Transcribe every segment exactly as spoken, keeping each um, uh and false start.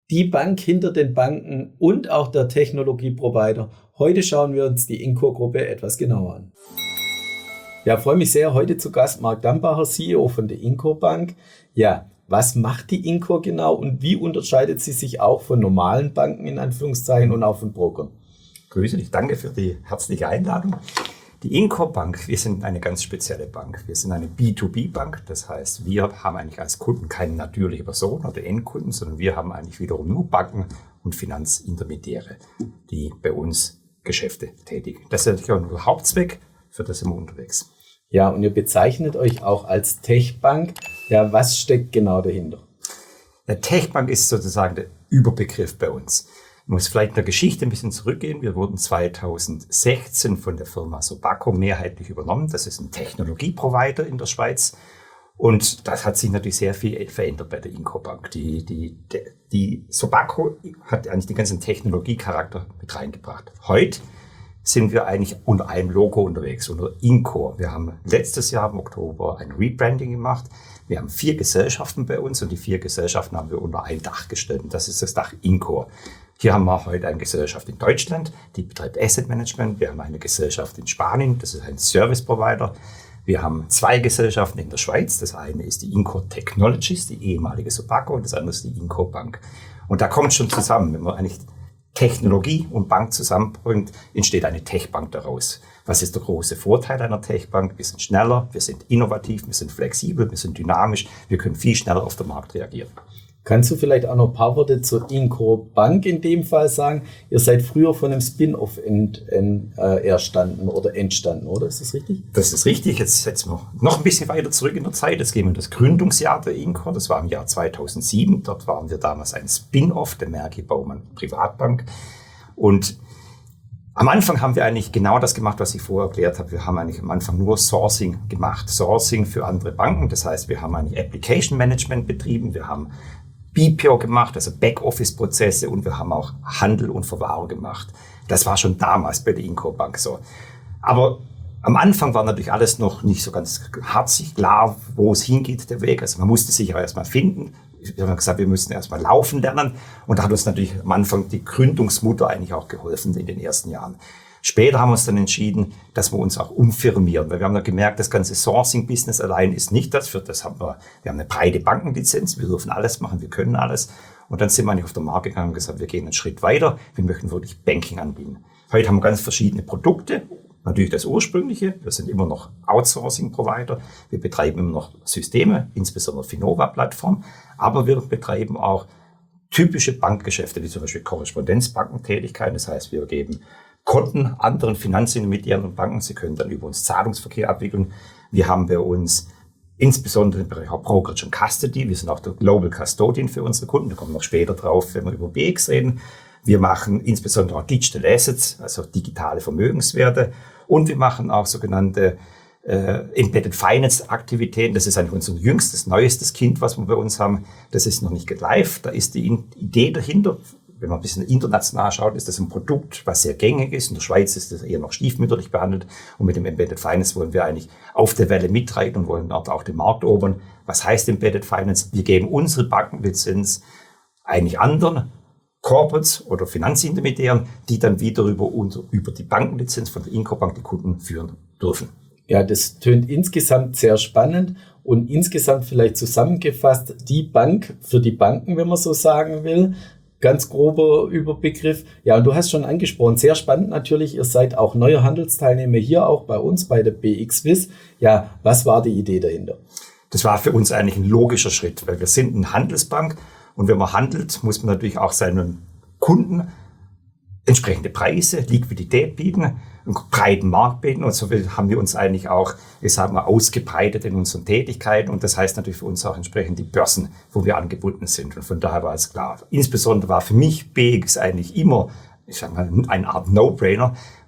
Die Bank hinter den Banken und auch der Technologieprovider. Heute schauen wir uns die Incore-Gruppe etwas genauer an. Ja, freue mich sehr. Heute zu Gast Marc Dambacher, C E O von der Incore Bank. Ja, was macht die Incore genau und wie unterscheidet sie sich auch von normalen Banken in Anführungszeichen und auch von Brokern? Grüße dich, danke für die herzliche Einladung. Die Incore Bank, wir sind eine ganz spezielle Bank. Wir sind eine B zwei B Bank, das heißt, wir haben eigentlich als Kunden keine natürliche Person oder Endkunden, sondern wir haben eigentlich wiederum nur Banken und Finanzintermediäre, die bei uns Geschäfte tätigen. Das ist natürlich auch unser Hauptzweck, für das sind wir unterwegs. Ja, und ihr bezeichnet euch auch als Tech-Bank. Ja, was steckt genau dahinter? Der Tech-Bank ist sozusagen der Überbegriff bei uns. Ich muss vielleicht in der Geschichte ein bisschen zurückgehen. Wir wurden zweitausendsechzehn von der Firma Sobaco mehrheitlich übernommen. Das ist ein Technologieprovider in der Schweiz. Und das hat sich natürlich sehr viel verändert bei der Incore Bank. Die, die, die, die Sobaco hat eigentlich den ganzen Technologiecharakter mit reingebracht. Heute sind wir eigentlich unter einem Logo unterwegs, unter Incore. Wir haben letztes Jahr im Oktober ein Rebranding gemacht. Wir haben vier Gesellschaften bei uns und die vier Gesellschaften haben wir unter ein Dach gestellt. Und das ist das Dach Incore. Hier haben wir heute eine Gesellschaft in Deutschland, die betreibt Asset Management. Wir haben eine Gesellschaft in Spanien, das ist ein Service Provider. Wir haben zwei Gesellschaften in der Schweiz. Das eine ist die Incore Technologies, die ehemalige Sobaco, und das andere ist die Incore Bank. Und da kommt schon zusammen, wenn man eigentlich Technologie und Bank zusammenbringt, entsteht eine Tech-Bank daraus. Was ist der große Vorteil einer Tech-Bank? Wir sind schneller, wir sind innovativ, wir sind flexibel, wir sind dynamisch, wir können viel schneller auf den Markt reagieren. Kannst du vielleicht auch noch ein paar Worte zur Incore Bank in dem Fall sagen? Ihr seid früher von einem Spin-off ent, ent, äh, erstanden oder entstanden, oder? Ist das richtig? Das ist richtig. Jetzt setzen wir noch ein bisschen weiter zurück in der Zeit. Jetzt gehen wir in das Gründungsjahr der Incore. Das war im Jahr zweitausendsieben. Dort waren wir damals ein Spin-off der Merki Baumann Privatbank. Und am Anfang haben wir eigentlich genau das gemacht, was ich vorher erklärt habe. Wir haben eigentlich am Anfang nur Sourcing gemacht. Sourcing für andere Banken. Das heißt, wir haben eigentlich Application Management betrieben. Wir haben B P O gemacht, also Backoffice-Prozesse, und wir haben auch Handel und Verwahrung gemacht. Das war schon damals bei der Incore Bank so. Aber am Anfang war natürlich alles noch nicht so ganz herzlich klar, wo es hingeht, der Weg. Also man musste sich auch erstmal finden. Wir haben gesagt, wir müssen erstmal laufen lernen. Und da hat uns natürlich am Anfang die Gründungsmutter eigentlich auch geholfen in den ersten Jahren. Später haben wir uns dann entschieden, dass wir uns auch umfirmieren, weil wir haben dann gemerkt, das ganze Sourcing-Business allein ist nicht das. Für das haben wir, wir haben eine breite Bankenlizenz, wir dürfen alles machen, wir können alles. Und dann sind wir nicht auf den Markt gegangen und gesagt, wir gehen einen Schritt weiter, wir möchten wirklich Banking anbieten. Heute haben wir ganz verschiedene Produkte, natürlich das ursprüngliche, wir sind immer noch Outsourcing-Provider, wir betreiben immer noch Systeme, insbesondere Finova-Plattform, aber wir betreiben auch typische Bankgeschäfte, wie zum Beispiel Korrespondenzbankentätigkeiten, das heißt, wir geben Konten anderen Finanzintermediären und Banken. Sie können dann über uns Zahlungsverkehr abwickeln. Wir haben bei uns insbesondere im Bereich Brokerage und Custody. Wir sind auch der Global Custodian für unsere Kunden. Da kommen wir noch später drauf, wenn wir über B X reden. Wir machen insbesondere auch Digital Assets, also digitale Vermögenswerte. Und wir machen auch sogenannte äh, Embedded Finance Aktivitäten. Das ist eigentlich unser jüngstes, neuestes Kind, was wir bei uns haben. Das ist noch nicht live. Da ist die Idee dahinter. Wenn man ein bisschen international schaut, ist das ein Produkt, was sehr gängig ist. In der Schweiz ist das eher noch stiefmütterlich behandelt. Und mit dem Embedded Finance wollen wir eigentlich auf der Welle mitreiten und wollen dort auch den Markt erobern. Was heißt Embedded Finance? Wir geben unsere Bankenlizenz eigentlich anderen Corporates oder Finanzintermediären, die dann wieder über, unser, über die Bankenlizenz von der Incore Bank die Kunden führen dürfen. Ja, das tönt insgesamt sehr spannend und insgesamt vielleicht zusammengefasst die Bank für die Banken, wenn man so sagen will. Ganz grober Überbegriff. Ja, und du hast schon angesprochen, sehr spannend natürlich, ihr seid auch neuer Handelsteilnehmer hier auch bei uns, bei der B X Wiss. Ja, was war die Idee dahinter? Das war für uns eigentlich ein logischer Schritt, weil wir sind eine Handelsbank und wenn man handelt, muss man natürlich auch seinen Kunden entsprechende Preise, Liquidität bieten, einen breiten Markt bieten, und so haben wir uns eigentlich auch, ich sage mal, ausgebreitet in unseren Tätigkeiten, und das heißt natürlich für uns auch entsprechend die Börsen, wo wir angebunden sind, und von daher war es klar. Insbesondere war für mich B X eigentlich immer, ich sage mal, eine Art No-Brainer,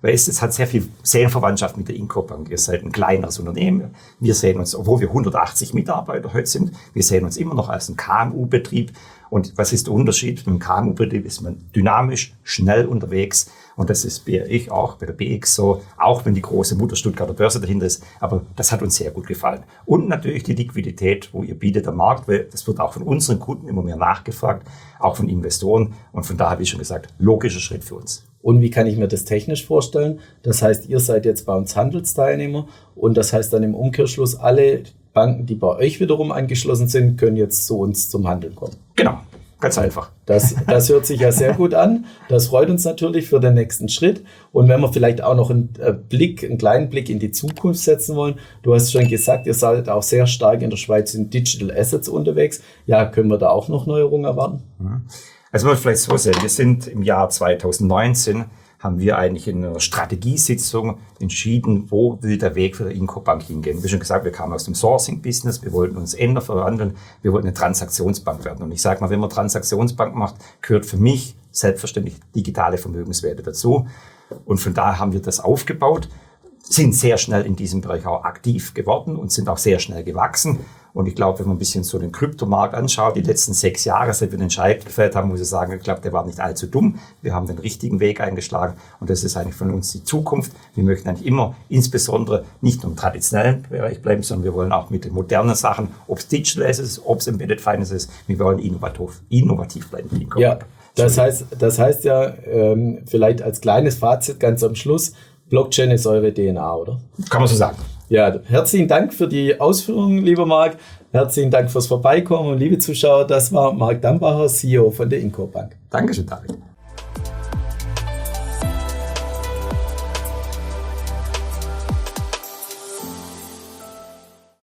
weil es, es hat sehr viel Seelenverwandtschaft mit der Incorbank. Ihr seid ein kleineres Unternehmen. Wir sehen uns, obwohl wir hundertachtzig Mitarbeiter heute sind, wir sehen uns immer noch als ein K M U-Betrieb. Und was ist der Unterschied? Mit einem K M U-Betrieb ist man dynamisch, schnell unterwegs. Und das ist bei ich auch, bei der B X so, auch wenn die große Mutter Stuttgarter Börse dahinter ist. Aber das hat uns sehr gut gefallen. Und natürlich die Liquidität, wo ihr bietet am Markt, weil das wird auch von unseren Kunden immer mehr nachgefragt, auch von Investoren. Und von daher, wie schon gesagt, logischer Schritt für uns. Und wie kann ich mir das technisch vorstellen? Das heißt, ihr seid jetzt bei uns Handelsteilnehmer und das heißt dann im Umkehrschluss, alle Banken, die bei euch wiederum angeschlossen sind, können jetzt zu uns zum Handeln kommen. Genau, ganz einfach. Das, das hört sich ja sehr gut an. Das freut uns natürlich für den nächsten Schritt. Und wenn wir vielleicht auch noch einen Blick, einen kleinen Blick in die Zukunft setzen wollen. Du hast schon gesagt, ihr seid auch sehr stark in der Schweiz in Digital Assets unterwegs. Ja, können wir da auch noch Neuerungen erwarten? Also man muss vielleicht so sehen, wir sind im Jahr zweitausendneunzehn, haben wir eigentlich in einer Strategiesitzung entschieden, wo will der Weg für die Incorbank hingehen. Wie schon gesagt, wir kamen aus dem Sourcing-Business, wir wollten uns ändern, verwandeln, wir wollten eine Transaktionsbank werden. Und ich sage mal, wenn man Transaktionsbank macht, gehört für mich selbstverständlich digitale Vermögenswerte dazu. Und von daher haben wir das aufgebaut, sind sehr schnell in diesem Bereich auch aktiv geworden und sind auch sehr schnell gewachsen. Und ich glaube, wenn man ein bisschen so den Kryptomarkt anschaut, die letzten sechs Jahre, seit wir den Entscheid gefällt haben, muss ich sagen, ich glaube, der war nicht allzu dumm. Wir haben den richtigen Weg eingeschlagen und das ist eigentlich von uns die Zukunft. Wir möchten eigentlich immer insbesondere nicht nur im traditionellen Bereich bleiben, sondern wir wollen auch mit den modernen Sachen, ob es Digital ist, ob es Embedded Finance ist, wir wollen innovativ, innovativ bleiben. Ja, das heißt, das heißt ja, ähm, vielleicht als kleines Fazit ganz am Schluss, Blockchain ist eure D N A, oder? Kann man so sagen. Ja, herzlichen Dank für die Ausführungen, lieber Marc. Herzlichen Dank fürs Vorbeikommen und liebe Zuschauer, das war Marc Dambacher, C E O von der Incorbank. Dankeschön, David.